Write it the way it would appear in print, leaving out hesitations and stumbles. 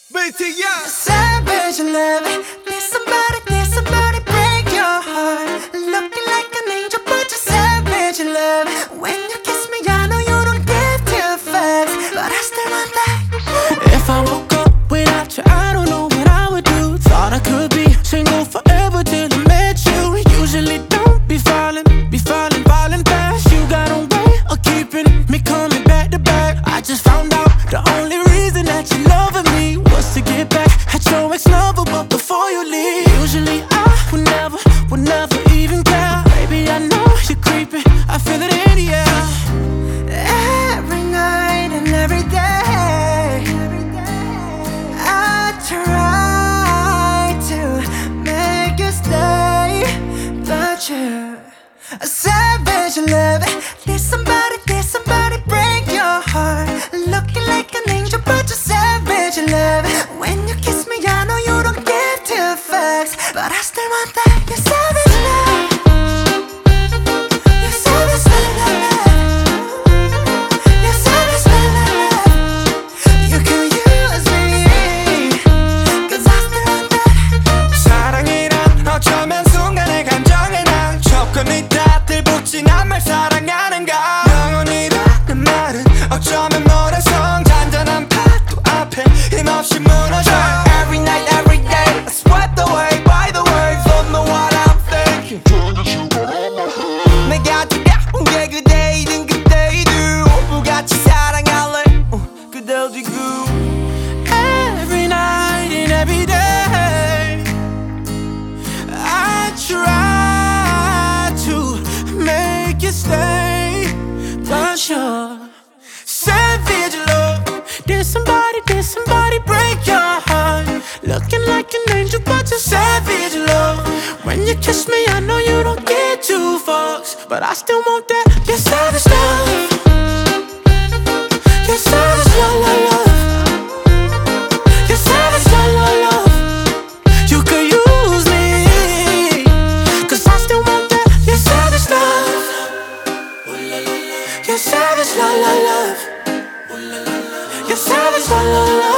BTS. Savage love. Did somebody break your heart? Looking like an angel, but you're savage love. When you kiss me, I know you don't give two fucks, but I still want that. If I woke up without you, I don't know what I would do. Thought I could be single forever till I met you. Usually don't be falling fast. You got a way of keeping me coming back to back. I just found out the only reason that you loving me was to get back at your ex-lover, but before you leave, usually I would never even care. Baby, I know you're creeping, I feel it in the air. Every night and every day, I try to make you stay, but you're a savage love. Did somebody break your heart? Looking like an angel, but you're savage love. When you kiss me, I know you don't give two fucks, but I still want that. You're savage love. You're savage love. You're savage love. You can use me, 'cause I still want that. 사랑이란 어쩌면 순간의 감정에 난 조건이 다 들붙인 한 말 사랑하는가. 영원이라는 말은 어쩌면 모래성 잔잔한 파도 앞에 힘없이 무너져. Every night, every day, I swept away by the waves. Don't know what I'm thinking. 내가 두려운 게 그대이든 그대이든 오브같이 사랑할래. 그대 어디고. Every night and every day, I try to make you stay, but you're savage love. Did somebody break your heart? Looking like an angel, but you're savage love. When you kiss me, I know you don't get two fucks, but I still want that. You're savage love. You're savage love, love, love. You're savage love, love, love. You could use me, 'cause I still want that. You're savage love. You're savage love, love, love. You're savage love, love, love.